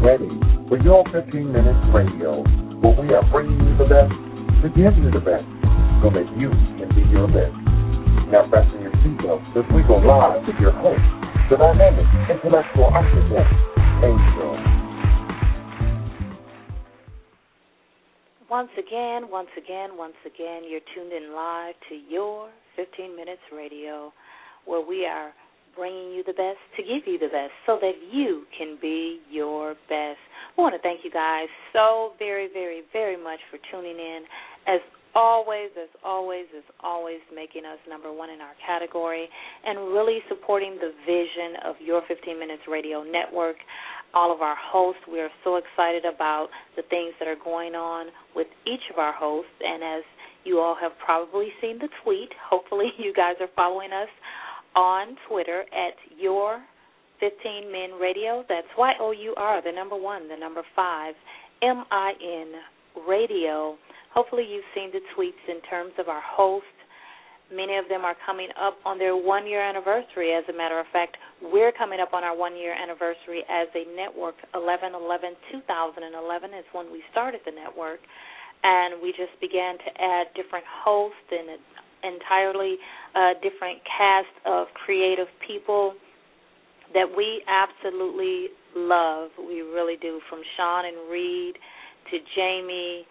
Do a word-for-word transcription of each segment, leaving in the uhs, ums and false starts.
ready for your fifteen minutes radio, where we are bringing you the best to give you the best so that you can be your best. Now fasten your seatbelts as we go live with your host, the dynamic intellectual architect, Angel. Once again, once again, once again, you're tuned in live to your fifteen minutes radio, where we are bringing you the best to give you the best so that you can be your best. I want to thank you guys so very, very, very much for tuning in. As always, as always, as always, making us number one in our category and really supporting the vision of your fifteen minutes radio network. All of our hosts, we are so excited about the things that are going on with each of our hosts. And as you all have probably seen the tweet, hopefully you guys are following us on Twitter at Your fifteen Min Radio. That's Y O U R, the number one, the number five, M I N Radio. Hopefully you've seen the tweets in terms of our hosts. Many of them are coming up on their one-year anniversary. As a matter of fact, we're coming up on our one-year anniversary as a network. eleven eleven twenty eleven is when we started the network, and we just began to add different hosts and an entirely uh, different cast of creative people that we absolutely love. We really do, from Sean and Reed to Jamie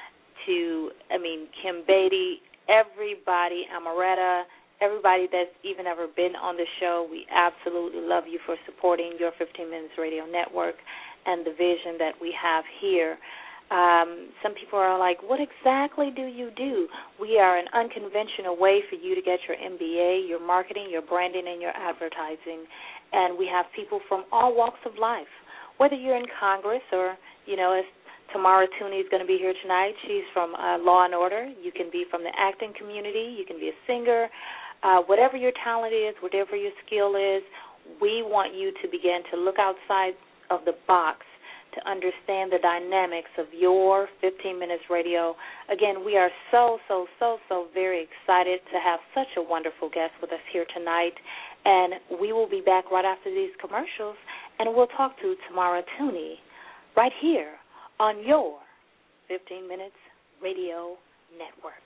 to, I mean, Kim Beatty, everybody, Amaretta, everybody that's even ever been on the show. We absolutely love you for supporting your fifteen minutes Radio Network and the vision that we have here. Um, some people are like, what exactly do you do? We are an unconventional way for you to get your M B A, your marketing, your branding, and your advertising. And we have people from all walks of life, whether you're in Congress or, you know, as Tamara Tooney is going to be here tonight. She's from uh, Law and Order. You can be from the acting community. You can be a singer. Uh, whatever your talent is, whatever your skill is, we want you to begin to look outside of the box to understand the dynamics of your fifteen minutes radio. Again, we are so, so, so, so very excited to have such a wonderful guest with us here tonight. And we will be back right after these commercials, and we'll talk to Tamara Tooney right here on your fifteen minutes Radio Network.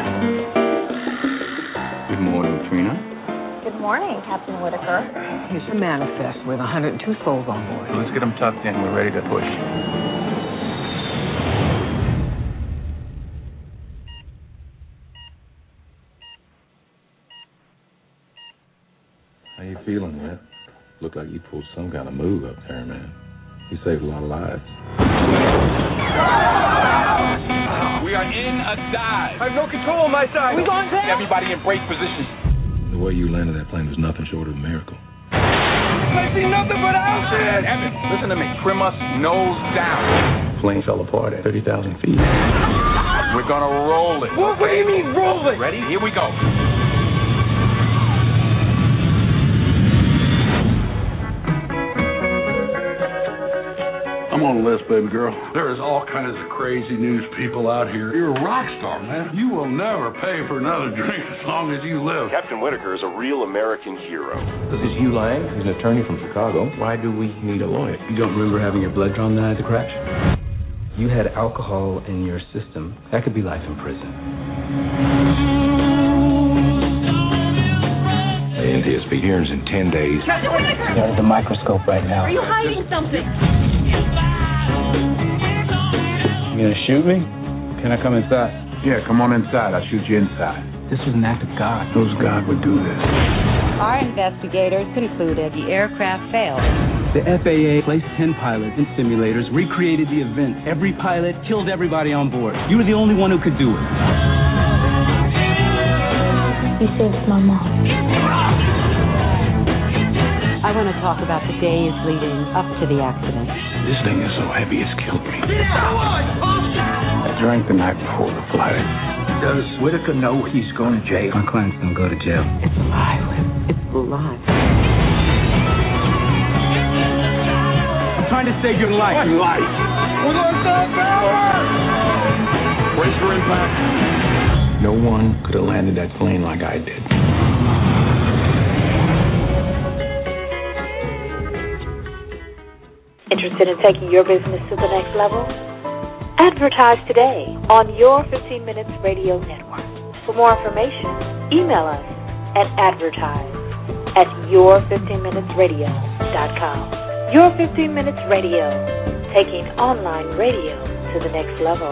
Good morning, Trina. Good morning, Captain Whitaker. Here's your manifest with one hundred two souls on board. Let's get them tucked in. We're ready to push. How you feeling, man? Look like you pulled some kind of move up there, man. You saved a lot of lives. We are in a dive. I have no control on my side. We going down? Everybody in brace position. The way you landed that plane was nothing short of a miracle. I see nothing but houses. Evan, listen to me. Trim us nose down. The plane fell apart at thirty thousand feet. We're going to roll it. What, what do you mean, roll it? Ready? Here we go. I'm on the list, baby girl. There is all kinds of crazy news people out here. You're a rock star, man. You will never pay for another drink as long as you live. Captain Whitaker is a real American hero. This is Hugh Lang. He's an attorney from Chicago. Why do we need a lawyer? You don't remember having your blood drawn the night of the crash? You had alcohol in your system. That could be life in prison. The N T S B hearings in ten days. Captain Whitaker! You're under the microscope right now. Are you hiding something? You gonna shoot me? Can I come inside? Yeah, come on inside. I'll shoot you inside. This was an act of God. Whose God would do this? Our investigators concluded the aircraft failed. The F A A placed ten pilots in simulators, recreated the event. Every pilot killed everybody on board. You were the only one who could do it. You saved my mom. I want to talk about the days leading up to the accident. This thing is so heavy it's killed me. I drank the night before the flight. Does Whitaker know he's going to jail? My clients don't go to jail. It's alive. It's alive. I'm trying to save your life. What life? We're going to stop power! Brace for impact. No one could have landed that plane like I did. Interested in taking your business to the next level? Advertise today on Your fifteen Minutes Radio Network. For more information, email us at advertise at your fifteen minutes radio dot com. Your fifteen Minutes Radio, taking online radio to the next level.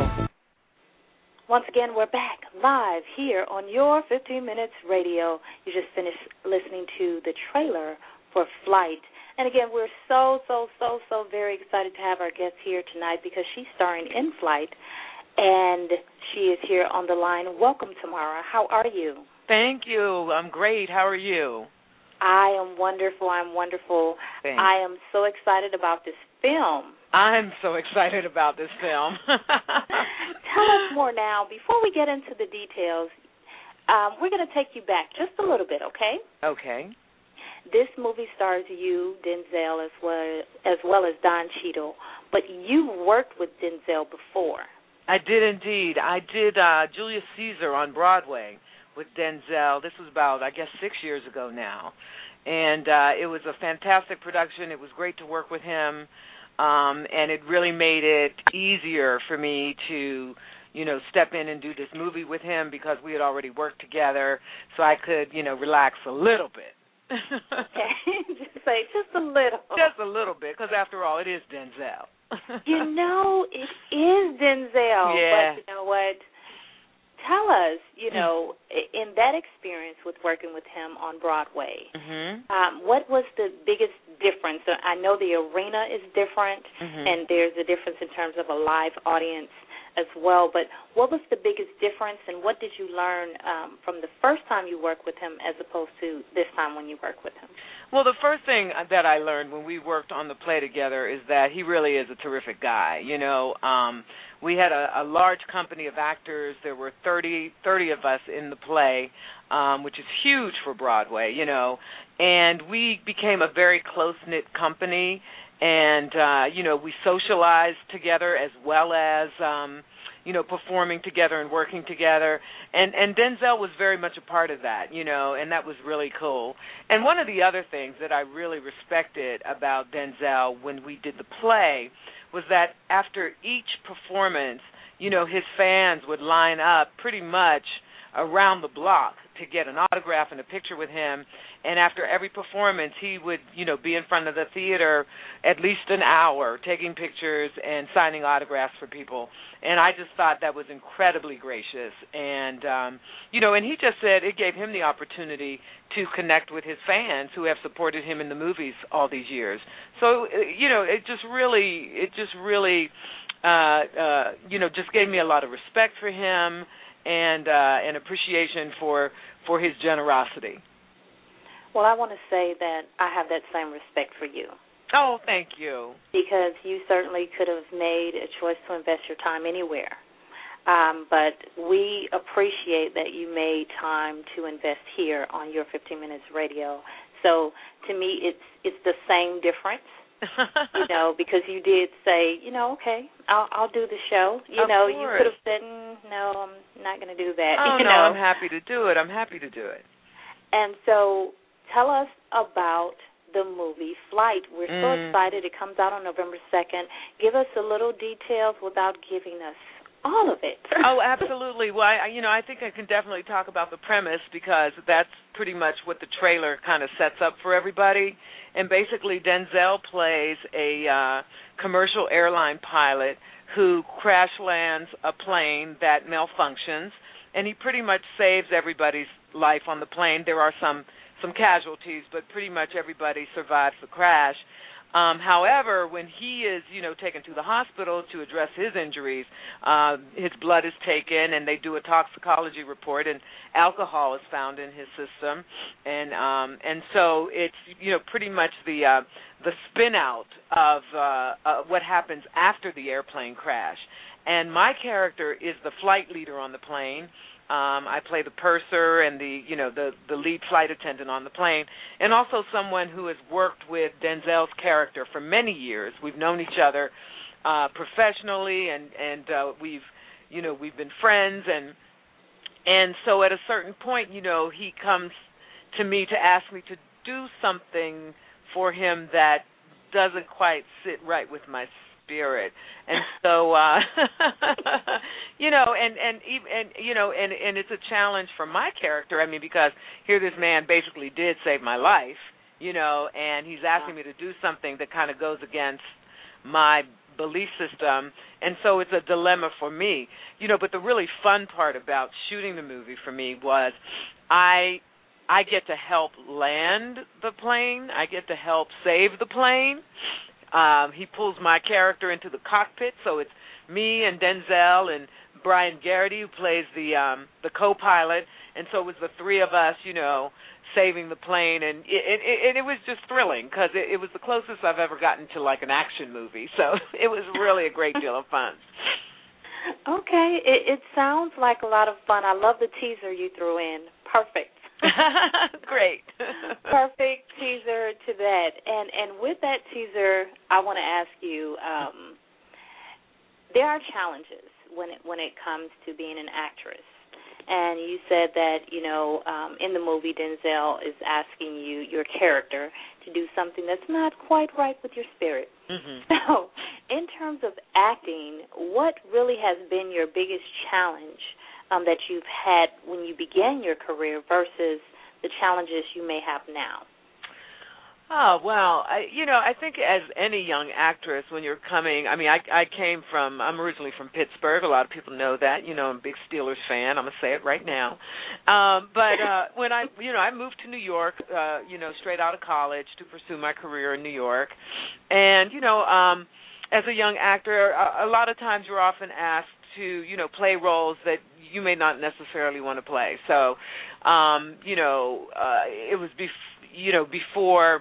Once again, we're back live here on Your fifteen Minutes Radio. You just finished listening to the trailer for Flight. And again, we're so, so, so, so very excited to have our guest here tonight because she's starring in Flight, and she is here on the line. Welcome, Tamara. How are you? Thank you. I'm great. How are you? I am wonderful. I'm wonderful. Thanks. I am so excited about this film. I'm so excited about this film. Tell us more now. Before we get into the details, um, we're going to take you back just a little bit, okay? Okay. This movie stars you, Denzel, as well as, well as Don Cheadle, but you worked with Denzel before. I did indeed. I did uh, Julius Caesar on Broadway with Denzel. This was about, I guess, six years ago now. And uh, it was a fantastic production. It was great to work with him, um, and it really made it easier for me to, you know, step in and do this movie with him because we had already worked together, so I could, you know, relax a little bit. Okay, just say just a little. Just a little bit, because after all, it is Denzel. You know, it is Denzel. Yeah. But you know what? Tell us, you know, in that experience with working with him on Broadway, mm-hmm. um, what was the biggest difference? I know the arena is different, mm-hmm. and there's a difference in terms of a live audience as well, but what was the biggest difference, and what did you learn um, from the first time you worked with him as opposed to this time when you worked with him? Well, the first thing that I learned when we worked on the play together is that he really is a terrific guy. You know, um, we had a, a large company of actors. There were thirty, thirty of us in the play, um, which is huge for Broadway, you know, and we became a very close-knit company. And, uh, you know, we socialized together as well as, um, you know, performing together and working together. And, and Denzel was very much a part of that, you know, and that was really cool. And one of the other things that I really respected about Denzel when we did the play was that after each performance, you know, his fans would line up pretty much around the block to get an autograph and a picture with him. And after every performance, he would, you know, be in front of the theater at least an hour taking pictures and signing autographs for people. And I just thought that was incredibly gracious. And, um, you know, and he just said it gave him the opportunity to connect with his fans who have supported him in the movies all these years. So, you know, it just really, it just really, uh, uh, you know, just gave me a lot of respect for him and uh, an appreciation for, for his generosity. Well, I want to say that I have that same respect for you. Oh, thank you. Because you certainly could have made a choice to invest your time anywhere. Um, but we appreciate that you made time to invest here on Your fifteen Minutes Radio. So to me, it's it's the same difference. You know, because you did say, you know, okay, I'll, I'll do the show. You of know, course. You could have said, mm, no, I'm not going to do that. Oh, you no, know? I'm happy to do it. I'm happy to do it. And so tell us about the movie Flight. We're so mm. excited. It comes out on November second. Give us a little details without giving us all of it. Oh, absolutely. Well, I, you know, I think I can definitely talk about the premise because that's pretty much what the trailer kind of sets up for everybody. And basically, Denzel plays a uh, commercial airline pilot who crash lands a plane that malfunctions, and he pretty much saves everybody's life on the plane. There are some, some casualties, but pretty much everybody survives the crash. Um, however, when he is, you know, taken to the hospital to address his injuries, uh, his blood is taken and they do a toxicology report, and alcohol is found in his system, and um, and so it's, you know, pretty much the uh, the spin out of uh, uh, what happens after the airplane crash. And my character is the flight leader on the plane. Um, I play the purser and the, you know, the, the lead flight attendant on the plane, and also someone who has worked with Denzel's character for many years. We've known each other uh, professionally, and and uh, we've, you know, we've been friends, and and so at a certain point, you know, he comes to me to ask me to do something for him that doesn't quite sit right with my spirit. And so, uh, you know, and and even and you know, and and it's a challenge for my character. I mean, because here this man basically did save my life, you know, and he's asking me to do something that kind of goes against my belief system, and so it's a dilemma for me, you know. But the really fun part about shooting the movie for me was I I get to help land the plane. I get to help save the plane. Um, he pulls my character into the cockpit, so it's me and Denzel and Brian Garrity, who plays the um, the co-pilot, and so it was the three of us, you know, saving the plane, and it, it, it was just thrilling because it, it was the closest I've ever gotten to like an action movie, so it was really a great deal of fun. Okay, it, it sounds like a lot of fun. I love the teaser you threw in. Perfect. Great. Perfect teaser to that. And and with that teaser, I want to ask you, um, there are challenges when it when it comes to being an actress. And you said that, you know, um, in the movie, Denzel is asking you, your character, to do something that's not quite right with your spirit. Mm-hmm. So in terms of acting, what really has been your biggest challenge um, that you've had when you began your career versus the challenges you may have now? Oh, well, I, you know, I think as any young actress, when you're coming, I mean, I, I came from, I'm originally from Pittsburgh. A lot of people know that. You know, I'm a big Steelers fan. I'm going to say it right now. Um, but uh, when I, you know, I moved to New York, uh, you know, straight out of college to pursue my career in New York. And, you know, um, as a young actor, a, a lot of times you're often asked to, you know, play roles that you may not necessarily want to play. So, um, you know, uh, it was, bef- you know, before...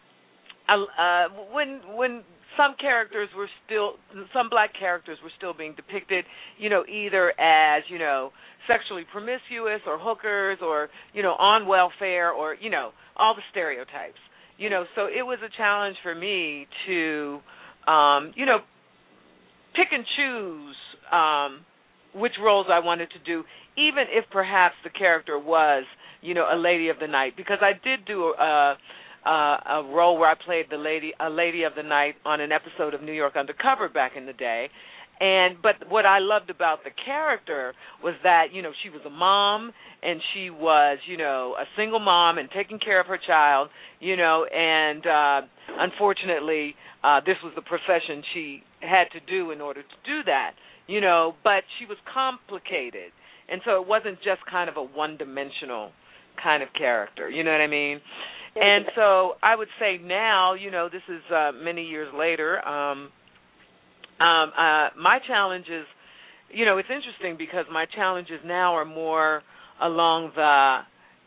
Uh, when when some characters were still, some black characters were still being depicted, you know, either as, you know, sexually promiscuous or hookers or, you know, on welfare or, you know, all the stereotypes, you know. So it was a challenge for me to, um, you know, pick and choose um, which roles I wanted to do, even if perhaps the character was, you know, a lady of the night, because I did do a Uh, a role where I played the lady, a lady of the night on an episode of New York Undercover back in the day. And but what I loved about the character was that, you know, she was a mom and she was, you know, a single mom and taking care of her child, you know, and uh, unfortunately uh, this was the profession she had to do in order to do that, you know, but she was complicated. And so it wasn't just kind of a one-dimensional kind of character, you know what I mean? And so I would say now, you know, this is uh, many years later, um, um, uh, my challenges, you know, it's interesting because my challenges now are more along the,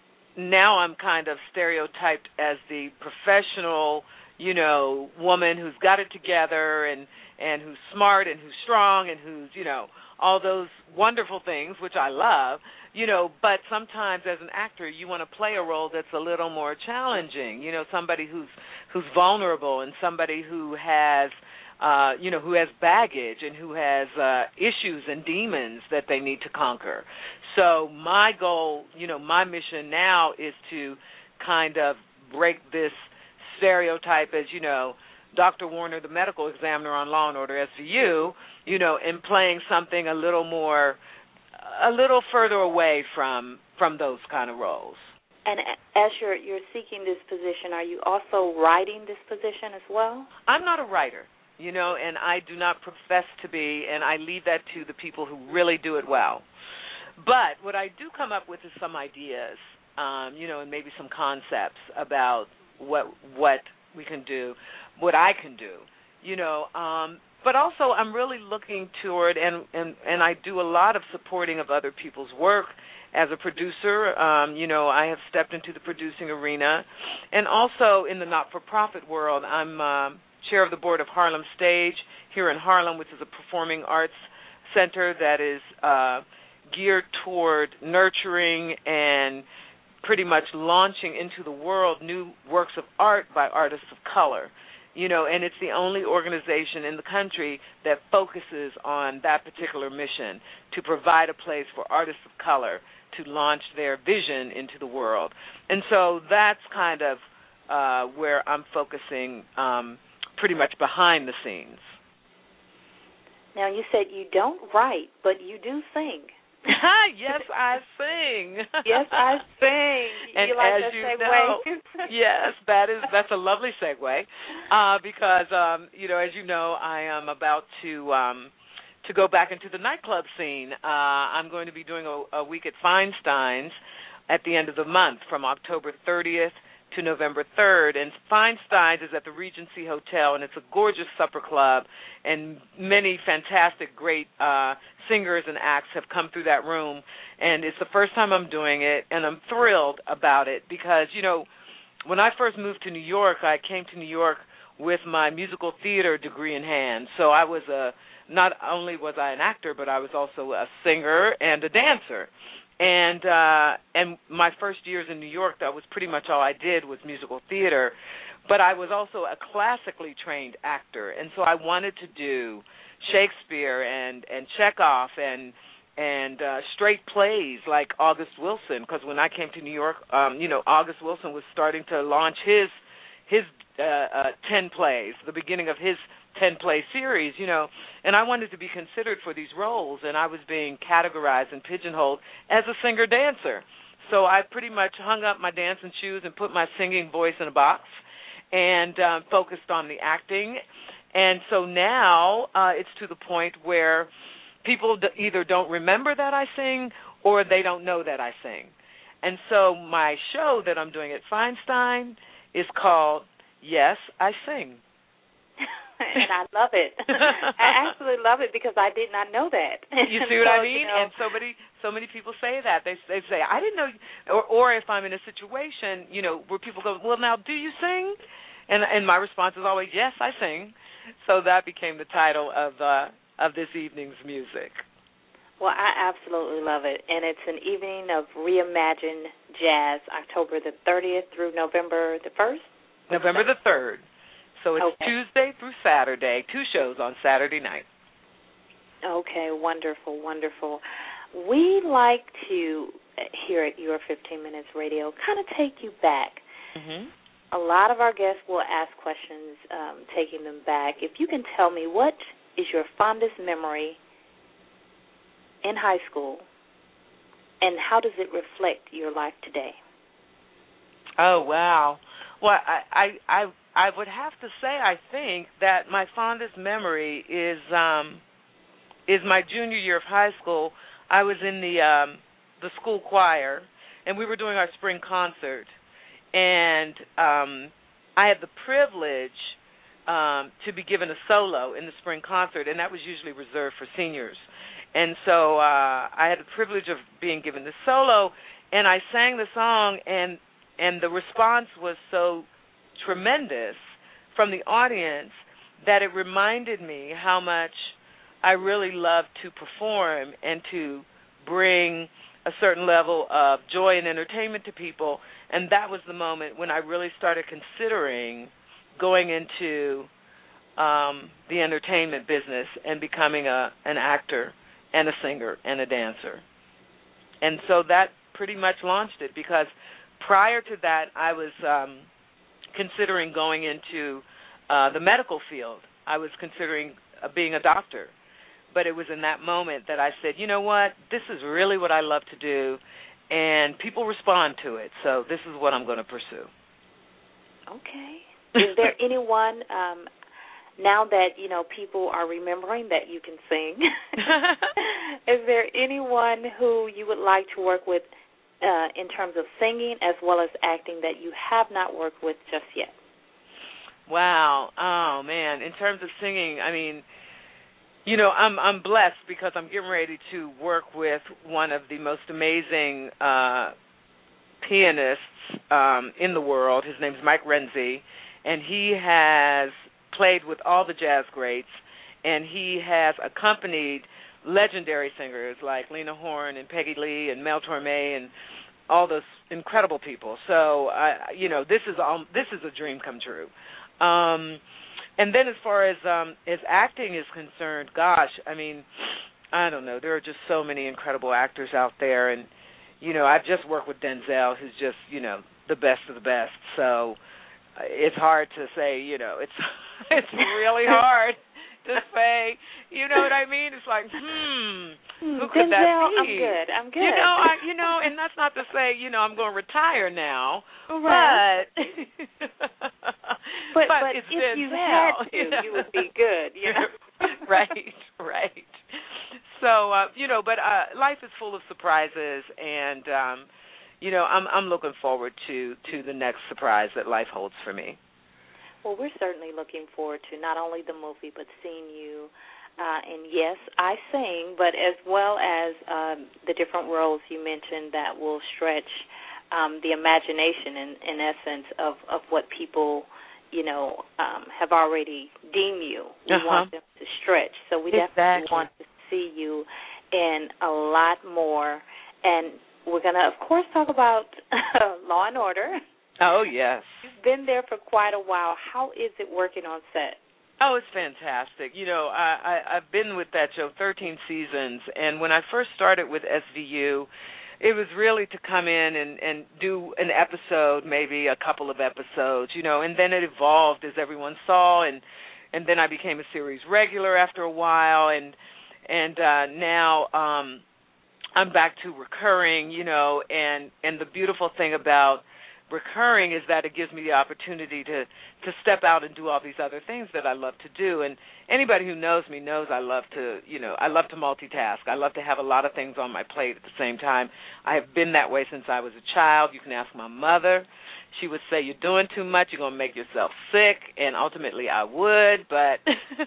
now I'm kind of stereotyped as the professional, you know, woman who's got it together and, and who's smart and who's strong and who's, you know, all those wonderful things, which I love, you know, but sometimes as an actor you want to play a role that's a little more challenging, you know, somebody who's who's vulnerable and somebody who has, uh, you know, who has baggage and who has uh, issues and demons that they need to conquer. So my goal, you know, my mission now is to kind of break this stereotype as, you know, Doctor Warner, the medical examiner on Law and Order S V U, you know, and playing something a little more, a little further away from from those kind of roles. And as you're you're seeking this position, are you also writing this position as well? I'm not a writer, you know, and I do not profess to be, and I leave that to the people who really do it well. But what I do come up with is some ideas, um, you know, and maybe some concepts about what what we can do, what I can do, you know. Um, but also I'm really looking toward, and, and, and I do a lot of supporting of other people's work as a producer. Um, you know, I have stepped into the producing arena. And also in the not-for-profit world, I'm uh, chair of the board of Harlem Stage here in Harlem, which is a performing arts center that is uh, geared toward nurturing and pretty much launching into the world new works of art by artists of color. You know, and it's the only organization in the country that focuses on that particular mission, to provide a place for artists of color to launch their vision into the world. And so that's kind of uh, where I'm focusing um, pretty much behind the scenes. Now, you said you don't write, but you do sing. Yes, I sing. Yes, I sing. And you like as that you segue? know, yes, that is that's a lovely segue, uh, because um, you know, as you know, I am about to um, to go back into the nightclub scene. Uh, I'm going to be doing a, a week at Feinstein's at the end of the month, from October thirtieth to November third, and Feinstein's is at the Regency Hotel, and it's a gorgeous supper club, and many fantastic, great uh, singers and acts have come through that room, and it's the first time I'm doing it, and I'm thrilled about it because, you know, when I first moved to New York, I came to New York with my musical theater degree in hand, so I was a, not only was I an actor, but I was also a singer and a dancer. And uh, and my first years in New York, that was pretty much all I did was musical theater. But I was also a classically trained actor, and so I wanted to do Shakespeare and, and Chekhov and and uh, straight plays like August Wilson, because when I came to New York, um, you know, August Wilson was starting to launch his his uh, uh, ten plays, the beginning of his ten-play series, you know, and I wanted to be considered for these roles, and I was being categorized and pigeonholed as a singer-dancer. So I pretty much hung up my dancing shoes and put my singing voice in a box and um, focused on the acting. And so now uh, it's to the point where people d- either don't remember that I sing or they don't know that I sing. And so my show that I'm doing at Feinstein is called Yes, I Sing. And I love it. I absolutely love it because I did not know that. You see what so, I mean? You know, and so many, so many people say that. They they say, I didn't know. Or, or if I'm in a situation, you know, where people go, well, now, do you sing? And and my response is always, yes, I sing. So that became the title of uh, of this evening's music. Well, I absolutely love it. And it's an evening of reimagined jazz, October the thirtieth through November the first? November the third. So it's okay. Tuesday through Saturday, two shows on Saturday night. Okay, wonderful, wonderful. We like to, here at Your fifteen Minutes Radio, kind of take you back. Mm-hmm. A lot of our guests will ask questions um, taking them back. If you can tell me, what is your fondest memory in high school, and how does it reflect your life today? Oh, wow. Well, I, I, I, I would have to say, I think that my fondest memory is um, is my junior year of high school. I was in the um, the school choir, and we were doing our spring concert, and um, I had the privilege um, to be given a solo in the spring concert, and that was usually reserved for seniors. And so uh, I had the privilege of being given the solo, and I sang the song, and and the response was so tremendous from the audience that it reminded me how much I really love to perform and to bring a certain level of joy and entertainment to people. And that was the moment when I really started considering going into um, the entertainment business and becoming a an actor and a singer and a dancer. And so that pretty much launched it, because prior to that I was um, considering going into uh, the medical field. I was considering uh, being a doctor. But it was in that moment that I said, you know what, this is really what I love to do, and people respond to it, so this is what I'm going to pursue. Okay. Is there anyone, um, now that, you know, people are remembering that you can sing, is there anyone who you would like to work with uh, in terms of singing as well as acting that you have not worked with just yet? Wow. Oh, man. In terms of singing, I mean, you know, I'm I'm blessed because I'm getting ready to work with one of the most amazing uh, pianists um, in the world. His name's Mike Renzi, and he has played with all the jazz greats, and he has accompanied legendary singers like Lena Horne and Peggy Lee and Mel Torme and all those incredible people. So, uh, you know, this is all, this is a dream come true. Um, and then as far as um, as acting is concerned, gosh, I mean, I don't know. There are just so many incredible actors out there, and you know, I've just worked with Denzel, who's just, you know, the best of the best. So, it's hard to say, you know, it's it's really hard to say, you know what I mean? It's like, hmm, who could Denzel, that be? I'm good. I'm good. You know, I, you know, and that's not to say, you know, I'm going to retire now, right. but but, but, but it's if Denzel, you had to, you, know? you would be good. You know, right, right. So, uh, you know, but uh, life is full of surprises, and um, you know, I'm I'm looking forward to to the next surprise that life holds for me. Well, we're certainly looking forward to not only the movie, but seeing you. Uh, and yes, I sing, but as well as um, the different roles you mentioned that will stretch um, the imagination, in, in essence, of, of what people, you know, um, have already deemed you. We uh-huh. want them to stretch. So we exactly. definitely want to see you in a lot more. And we're going to, of course, talk about Law and Order. Oh, yes. You've been there for quite a while. How is it working on set? Oh, it's fantastic. You know, I, I, I've been with that show thirteen seasons, and when I first started with S V U, it was really to come in and, and do an episode, maybe a couple of episodes, you know, and then it evolved as everyone saw, and and then I became a series regular after a while, and and uh, now um, I'm back to recurring, you know, and, and the beautiful thing about recurring is that it gives me the opportunity to, to step out and do all these other things that I love to do. And anybody who knows me knows I love to, you know, I love to multitask. I love to have a lot of things on my plate at the same time. I have been that way since I was a child. You can ask my mother. She would say, you're doing too much, you're going to make yourself sick, and ultimately I would, but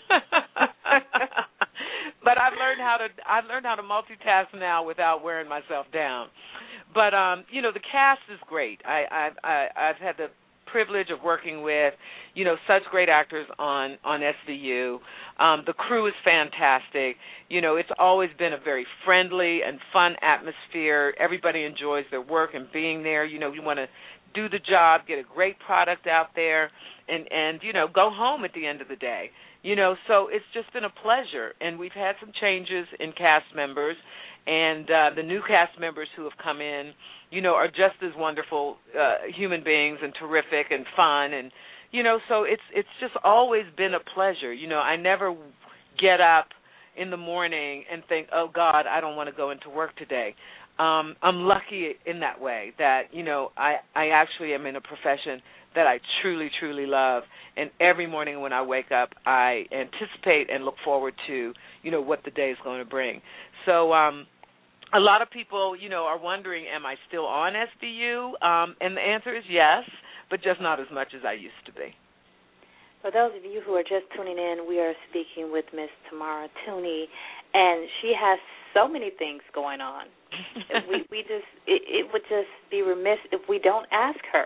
but I've learned how to I've learned how to multitask now without wearing myself down. But um, you know, the cast is great. I, I've I, I've had the privilege of working with, you know, such great actors on on S V U. Um, the crew is fantastic. You know, it's always been a very friendly and fun atmosphere. Everybody enjoys their work and being there. You know, you want to do the job, get a great product out there, and and you know, go home at the end of the day. You know, so it's just been a pleasure. And we've had some changes in cast members. And uh, the new cast members who have come in, you know, are just as wonderful uh, human beings and terrific and fun. And, you know, so it's it's just always been a pleasure. You know, I never get up in the morning and think, oh, God, I don't want to go into work today. Um, I'm lucky in that way that, you know, I, I actually am in a profession that I truly, truly love. And every morning when I wake up, I anticipate and look forward to, you know, what the day is going to bring. So um, a lot of people, you know, are wondering, am I still on S V U? Um, and the answer is yes, but just not as much as I used to be. For those of you who are just tuning in, we are speaking with Miss Tamara Tunie, and she has so many things going on. we we just it, it would just be remiss if we don't ask her,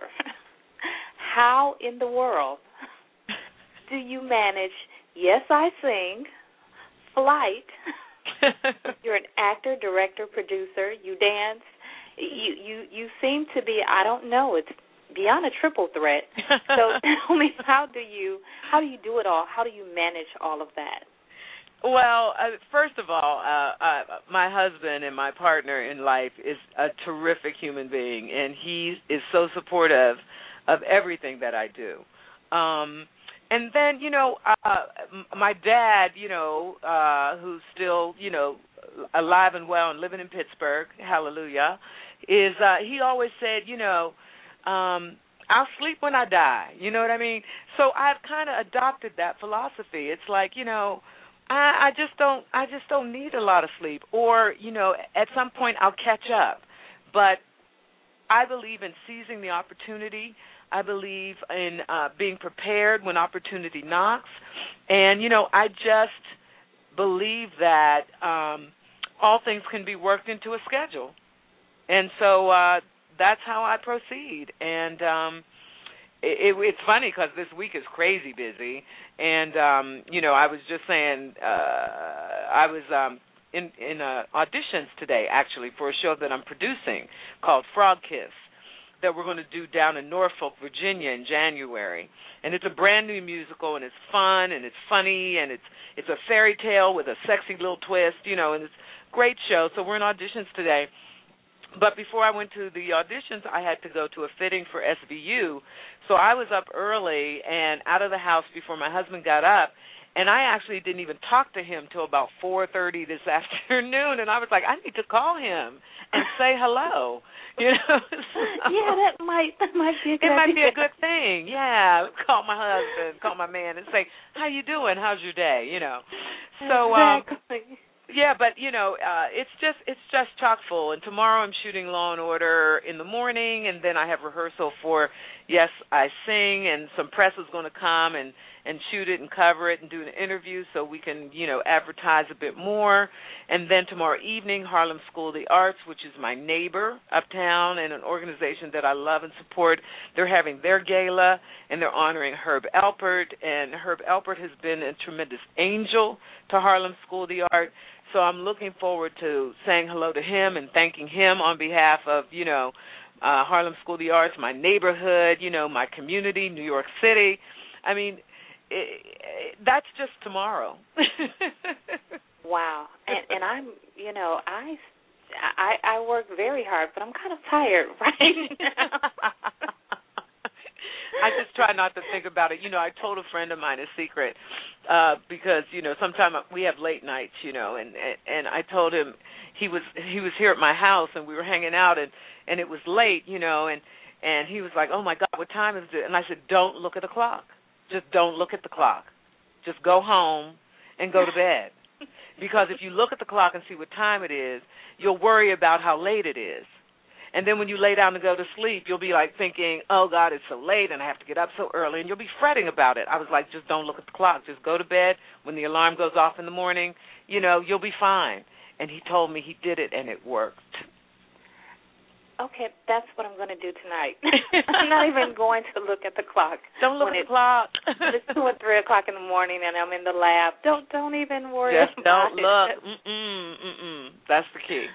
how in the world do you manage, yes, I sing, flight, you're an actor, director, producer, you dance, you, you, you seem to be, I don't know, it's beyond a triple threat. So tell me, how do you how do you do it all? How do you manage all of that? Well, uh, first of all, uh, uh, my husband and my partner in life is a terrific human being, and he is so supportive of everything that I do. Um, and then, you know, uh, my dad, you know, uh, who's still, you know, alive and well and living in Pittsburgh, hallelujah, is uh, he always said, you know, um, I'll sleep when I die. You know what I mean? So I've kind of adopted that philosophy. It's like, you know, I, I just don't I just don't need a lot of sleep. Or, you know, at some point I'll catch up. But I believe in seizing the opportunity. I believe in uh, being prepared when opportunity knocks. And, you know, I just believe that um, all things can be worked into a schedule. And so uh, that's how I proceed. And um, it, it, it's funny because this week is crazy busy. And, um, you know, I was just saying uh, I was um, in, in uh, auditions today, actually, for a show that I'm producing called Frog Kiss that we're going to do down in Norfolk, Virginia in January. And it's a brand new musical, and it's fun, and it's funny, and it's it's a fairy tale with a sexy little twist, you know, and it's a great show. So we're in auditions today. but before I went to the auditions, I had to go to a fitting for S V U. So I was up early and out of the house before my husband got up, and I actually didn't even talk to him till about four thirty this afternoon, and I was like, I need to call him and say hello. You know? So, yeah, that might that might be a good It might idea. be a good thing. Yeah, call my husband, call my man and say, how you doing? How's your day? You know. So um exactly. Yeah, but you know, uh, it's just it's just chock full. And tomorrow I'm shooting Law and Order in the morning, and then I have rehearsal for Yes, I Sing, and some press is going to come and and shoot it and cover it and do an interview so we can you know advertise a bit more. And then tomorrow evening, Harlem School of the Arts, which is my neighbor uptown and an organization that I love and support. They're having their gala, and they're honoring Herb Alpert. And Herb Alpert has been a tremendous angel to Harlem School of the Arts. So I'm looking forward to saying hello to him and thanking him on behalf of, you know, uh, Harlem School of the Arts, my neighborhood, you know, my community, New York City. I mean, it, it, that's just tomorrow. Wow. And, and I'm, you know, I, I, I work very hard, but I'm kind of tired right now. I just try not to think about it. You know, I told a friend of mine a secret uh, because, you know, sometimes we have late nights, you know, and, and and I told him he was he was here at my house and we were hanging out and, and it was late, you know, and, and he was like, oh, my God, what time is it? And I said, don't look at the clock. Just don't look at the clock. Just go home and go to bed. Because if you look at the clock and see what time it is, you'll worry about how late it is. And then when you lay down to go to sleep, you'll be like thinking, oh, God, it's so late and I have to get up so early, and you'll be fretting about it. I was like, just don't look at the clock. Just go to bed. When the alarm goes off in the morning, you know, you'll be fine. And he told me he did it, and it worked. Okay, that's what I'm going to do tonight. I'm not even going to look at the clock. Don't look when at the clock. It's two or three o'clock in the morning, and I'm in the lab. Don't don't even worry Just about don't it. look. Mm-mm, mm-mm. That's the key.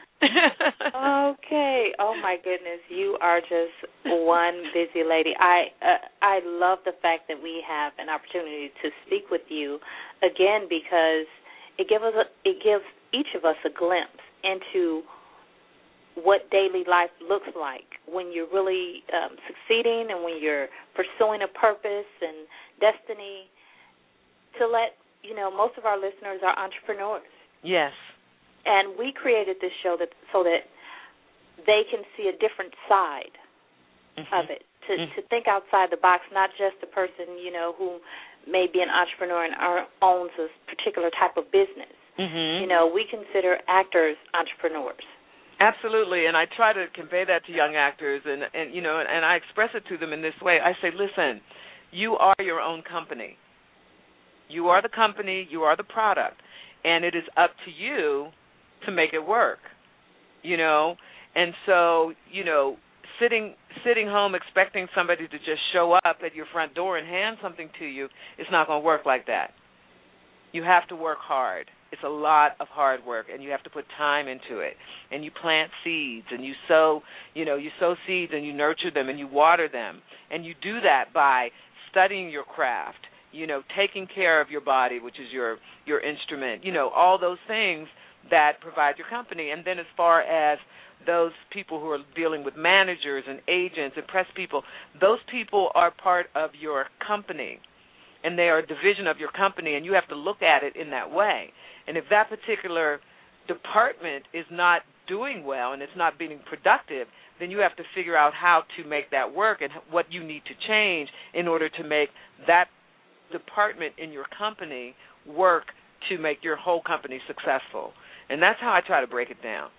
Okay. Oh, my goodness. You are just one busy lady. I uh, I love the fact that we have an opportunity to speak with you again, because it gives us a, it gives each of us a glimpse into what daily life looks like when you're really um, succeeding and when you're pursuing a purpose and destiny. To let you know, most of our listeners are entrepreneurs. Yes. And we created this show that so that they can see a different side mm-hmm. of it, to, mm-hmm. to think outside the box, not just the person, you know, who may be an entrepreneur and owns a particular type of business. Mm-hmm. You know, we consider actors entrepreneurs. Absolutely, and I try to convey that to young actors, and, and you know, and I express it to them in this way. I say, listen, you are your own company. You are the company, you are the product, and it is up to you to make it work, you know. And so, you know, sitting sitting home expecting somebody to just show up at your front door and hand something to you, it's not going to work like that. You have to work hard. It's a lot of hard work, and you have to put time into it. And you plant seeds, and you sow, you know, you sow seeds, and you nurture them, and you water them. And you do that by studying your craft, you know, taking care of your body, which is your, your instrument, you know, all those things that provide your company. And then as far as those people who are dealing with managers and agents and press people, those people are part of your company, and they are a division of your company, and you have to look at it in that way. And if that particular department is not doing well and it's not being productive, then you have to figure out how to make that work and what you need to change in order to make that department in your company work to make your whole company successful. And that's how I try to break it down.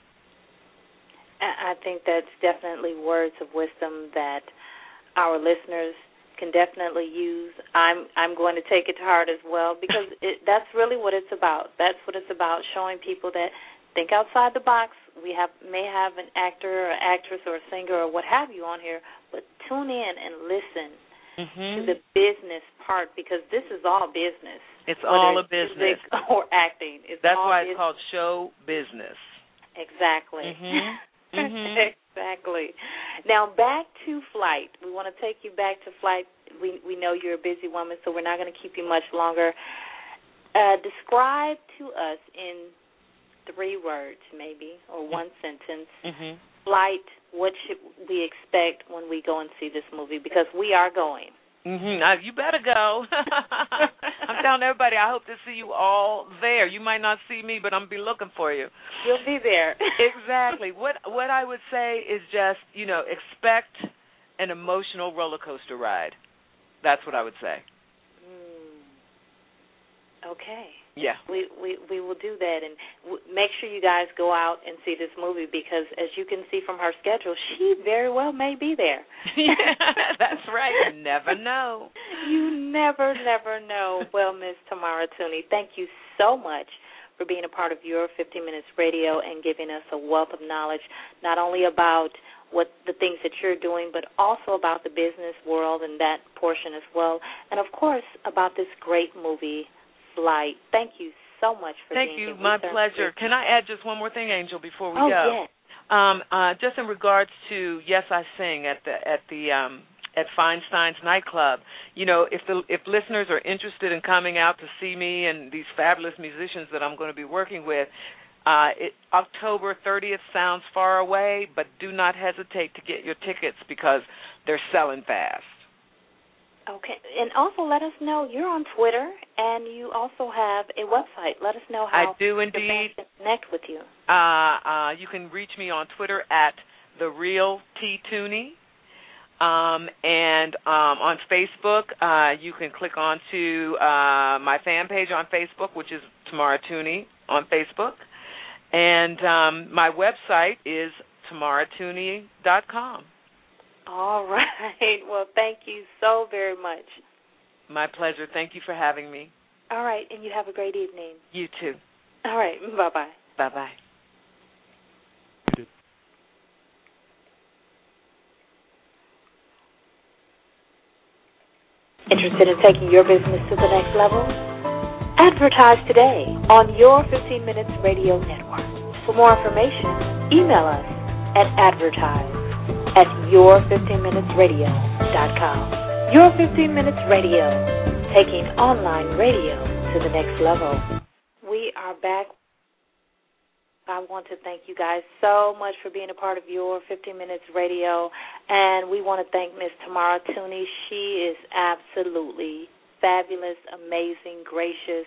I think that's definitely words of wisdom that our listeners can definitely use. I'm I'm going to take it to heart as well, because it, that's really what it's about. That's what it's about, showing people that think outside the box. We have may have an actor or actress or a singer or what have you on here, but tune in and listen mm-hmm. to the business part, because this is all business. It's all a business. Or acting. It's that's all why it's business. called show business. Exactly. Mm-hmm. Mm-hmm. Exactly. Now back to Flight. We want to take you back to Flight. We we know you're a busy woman, so we're not going to keep you much longer. Uh, describe to us in three words, maybe, or one sentence, mm-hmm. Flight, what should we expect when we go and see this movie? Because we are going. Mm-hmm. Uh, you better go. I'm telling everybody, I hope to see you all there. You might not see me, but I'm going to be looking for you. You'll be there. Exactly. What what I would say is just, you know, expect an emotional roller coaster ride. That's what I would say. Mm. Okay. Yeah. We, we we will do that, and w- make sure you guys go out and see this movie because, as you can see from her schedule, she very well may be there. Yeah, that's right. You never know. You never, never know. Well, Miz Tamara Tunie, thank you so much for being a part of Your fifteen Minutes Radio and giving us a wealth of knowledge, not only about what the things that you're doing, but also about the business world and that portion as well, and, of course, about this great movie, Flight. Thank you so much for Thank being you. here. My pleasure. Can I add just one more thing, Angel, before we oh, go? Yes. Um, uh, just in regards to Yes, I Sing at the at the um, at Feinstein's nightclub. You know, if the if listeners are interested in coming out to see me and these fabulous musicians that I'm going to be working with, uh, it, October thirtieth sounds far away, but do not hesitate to get your tickets because they're selling fast. Okay, and also let us know, you're on Twitter, and you also have a website. Let us know how I do the indeed. fans can connect with you. Uh, uh, you can reach me on Twitter at The Real T Tunie. Um, and um, on Facebook, uh, you can click on to uh, my fan page on Facebook, which is Tamara Tunie on Facebook. And um, my website is tamara tunie dot com. All right. Well, thank you so very much. My pleasure. Thank you for having me. All right, and you have a great evening. You too. All right. Bye-bye. Bye-bye. Interested in taking your business to the next level? Advertise today on Your fifteen Minutes Radio Network. For more information, email us at advertise at your fifteen minutes radio dot com. Your fifteen Minutes Radio, taking online radio to the next level. We are back. I want to thank you guys so much for being a part of Your fifteen Minutes Radio, and we want to thank Miz Tamara Tunie. She is absolutely fabulous, amazing, gracious,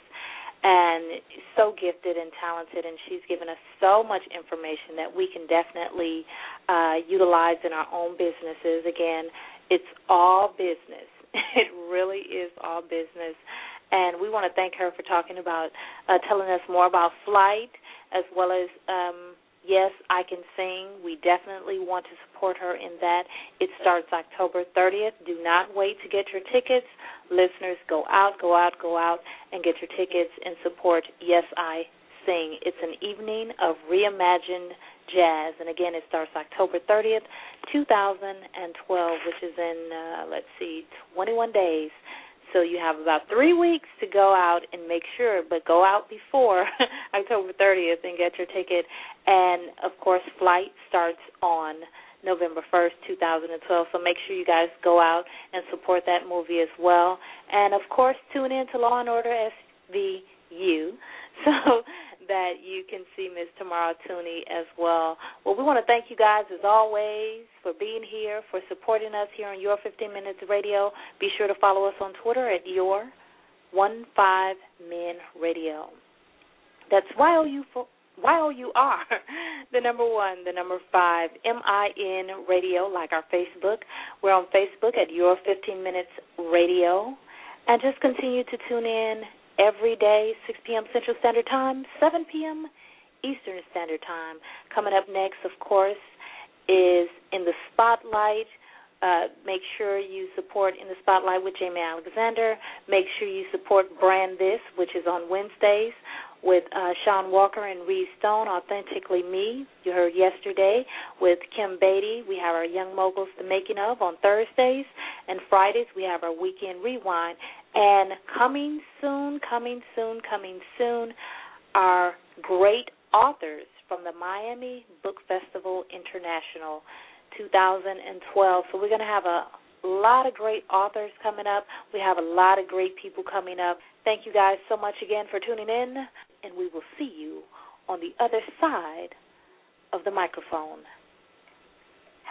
and so gifted and talented, and she's given us so much information that we can definitely uh, utilize in our own businesses. Again, it's all business. It really is all business, and we want to thank her for talking about, uh, telling us more about Flight, as well as, um, Yes, I Can Sing. We definitely want to support her in that. It starts October thirtieth. Do not wait to get your tickets. Listeners, go out, go out, go out, and get your tickets and support Yes, I Sing. It's an evening of reimagined jazz. And, again, it starts October thirtieth, two thousand twelve, which is in, uh, let's see, twenty-one days. So you have about three weeks to go out and make sure, but go out before October thirtieth and get your ticket. And, of course, Flight starts on November first, two thousand twelve. So make sure you guys go out and support that movie as well. And, of course, tune in to Law and Order S V U so that you can see Miz Tamara Tunie as well. Well, we want to thank you guys, as always, for being here, for supporting us here on Your fifteen Minutes Radio. Be sure to follow us on Twitter at Your fifteen Men Radio. That's Y O U for Y O U R, the number one, the number five, M I N Radio, like our Facebook. We're on Facebook at Your fifteen Minutes Radio. And just continue to tune in every day, six p.m. Central Standard Time, seven p.m. Eastern Standard Time. Coming up next, of course, is In the Spotlight. Uh, make sure you support In the Spotlight with Jamie Alexander. Make sure you support Brand This, which is on Wednesdays, with uh, Sean Walker and Reed Stone, Authentically Me. You heard yesterday with Kim Beatty. We have our Young Moguls, The Making Of, on Thursdays. And Fridays, we have our Weekend Rewind. And coming soon, coming soon, coming soon, are great authors from the Miami Book Festival International two thousand twelve. So we're going to have a lot of great authors coming up. We have a lot of great people coming up. Thank you guys so much again for tuning in, and we will see you on the other side of the microphone.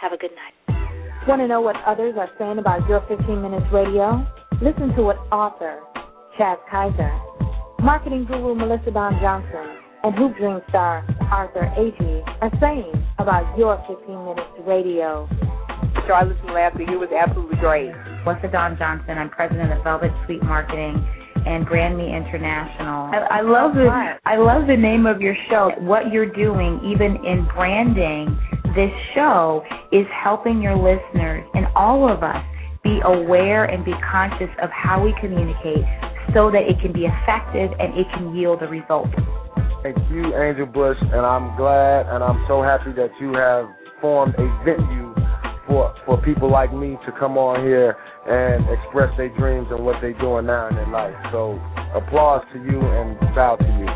Have a good night. Want to know what others are saying about Your fifteen Minutes Radio? Listen to what author Chaz Kaiser, marketing guru Melissa Dawn Johnson, and Hoop Dream star Arthur Agee are saying about Your fifteen Minutes Radio. So I listened last week. It was absolutely great. Melissa Dawn Johnson. I'm president of Velvet Sweet Marketing and Brand Me International. I, I love the I love the name of your show. What you're doing, even in branding this show, is helping your listeners and all of us be aware and be conscious of how we communicate so that it can be effective and it can yield a result. Thank you, Angel Bush, and I'm glad and I'm so happy that you have formed a venue for for people like me to come on here and express their dreams and what they're doing now in their life. So applause to you and bow to you.